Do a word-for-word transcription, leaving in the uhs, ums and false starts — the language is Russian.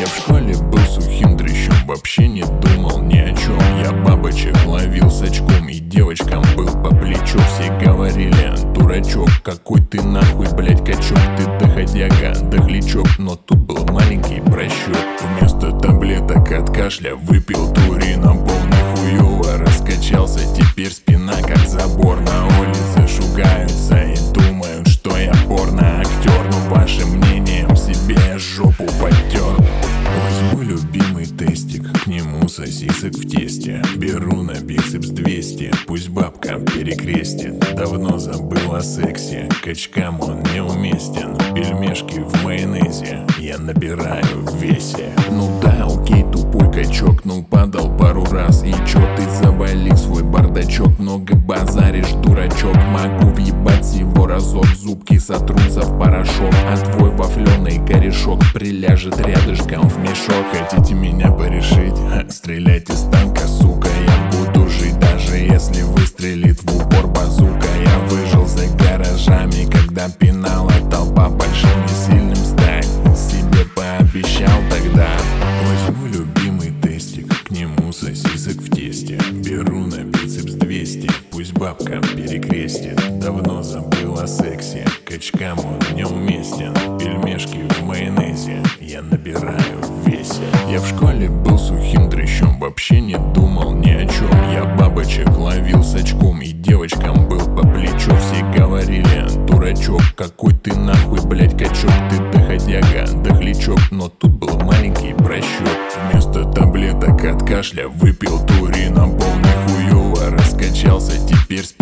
Я в школе был сухим дрыщом, вообще не думал ни о чем. Я бабочек ловил с очком и девочкам был по плечу. Все говорили: дурачок, какой ты нахуй, блять, качок. Ты доходяга, дохлячок. Но тут был маленький просчет. Вместо таблеток от кашля выпил турина, был нихуево раскачался. Теперь спина как забор. На улице шугаются и думают, что я порно-актер. Но вашим мнением себе я жопу потер. Возьму любимый тестик, к нему сосисок в тесте. Беру на бицепс двести, пусть бабка перекрестит. Давно забыл о сексе, качкам он неуместен. Пельмешки в майонезе я набираю в весе. Ну да, окей, тупой качок, ну падал пару раз. И чё ты завали свой бардачок? Много базаришь, дурачок. Могу въебать всего разок, зубки сотрутся в порошок. А твой вафлёный корешок приляжет рядышком в мешок. Хотите меня порешить? Ха, стреляйте с танка, сука. Я буду жить, даже если выстрелит в упор базука. Я выжил за гаражами, когда пинала толпа. Большим и сильным стать себе пообещал тогда. Возьму любимый тестик, к нему сосисок в тесте. Беру на бицепс двести, пусть бабка перекрестит. Давно забыл о сексе, качкам он неуместен. Пельмешки в майонезе я набираю в весе. Я в школе был сухим дрыщом, вообще не думал ни о чем. Я бабочек ловил с очком и девочкам был по плечу. Все говорили: дурачок, какой ты нахуй, блять, качок. Ты доходяга, дохлячок. Но тут был маленький просчет. Вместо таблеток от кашля выпил турина, был нихуево раскачался. Теперь